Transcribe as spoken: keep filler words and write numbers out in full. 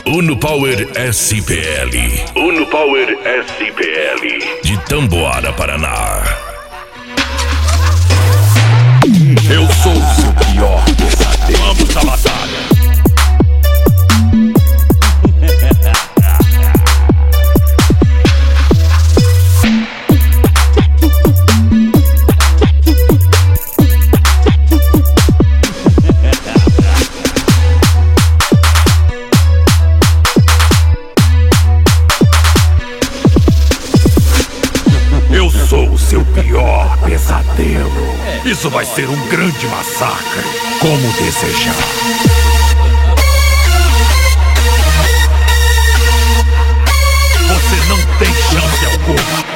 Uno Power S P L. Uno Power S P L. De Tamboara, Paraná. Eu sou o seu pior pesadelo. Vamos à batalha. Eu sou o seu pior pesadelo. Isso vai ser um grande massacre, como desejar. Você não tem chance alguma.